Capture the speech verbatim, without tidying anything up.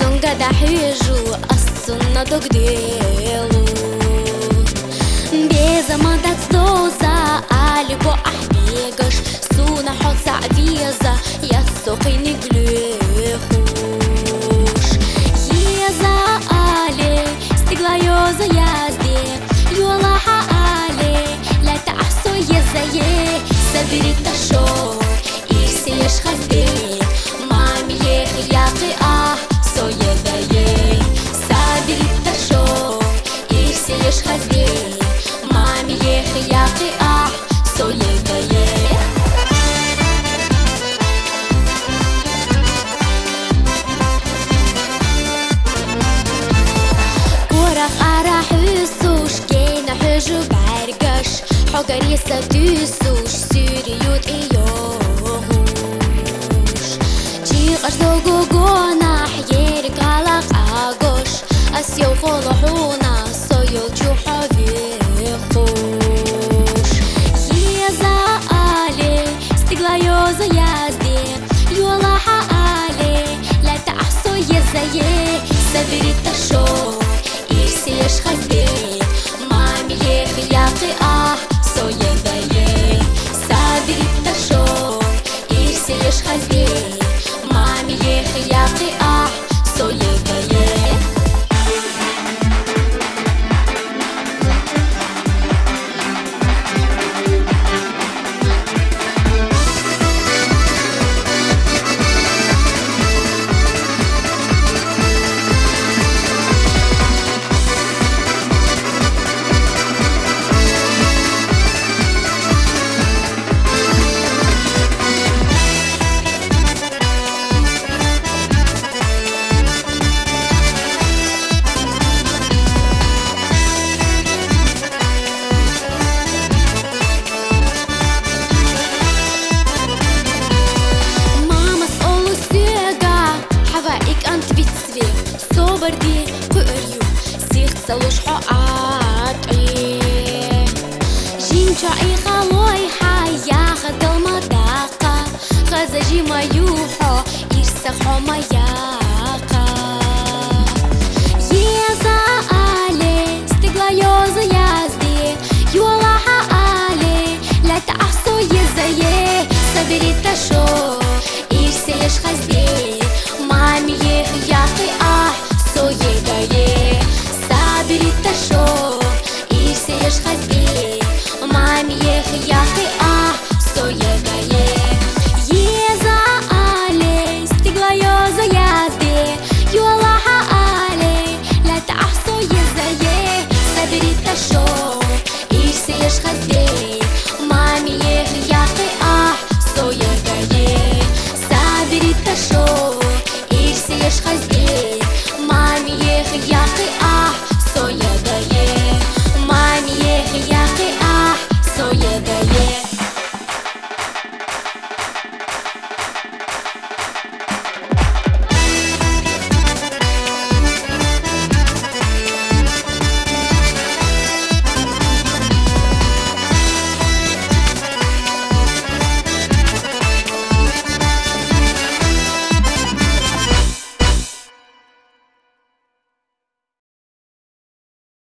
Тонгада хижу, ассуна догделу Безамадат сдоза, алибо ахбегаш Суна хот саадеза, я сохини глюхуш Еза али, стигла йоза язде Юлаха али, لا تعصو يزايه سبري تشو إرسيش خزبي مامي يخياقي آه سو يزايه سبري تشو إرسيش خزبي مامي يخياقي آه سو يزايه كورخ أراح يسوش كينا حجو بعرقش حجر يستدوسوش سوريوت إيوهوش جيغش دوغو جونح يرك على قاقوش أسيو فضحونا سويل جوحا فيخوش يزا آلي استقلا يوزا يازدي يولاحا آلي لا تحسو يزايه سبري تشو إرسيش خزبي مامي يخياقي آه سو يزايه سبري تشو إرسيش خزبي مامي يخياقي آه سو يزايه Соборди курю, сихца луж хоатри Жинча и халой хая хадал мадака Хазажи маюхо, ирса хо маяка Еза али, стигла йоза язди Юлаха али, لا تعصو يزايه سبري تشو ирсе лиш хазди Мами يخياقي آه سو يدايه سابري تشو إرسيش خزبي مامي يخياقي آه سو يدايه يزا آلي استقلا يوزا يازدي يولاها آلي لا تعصو يزايه سابري تشو إرسيش خزبي مامي يخياقي آه سو يدايه سابري تشو إرسيش خزبي مامي يخياقي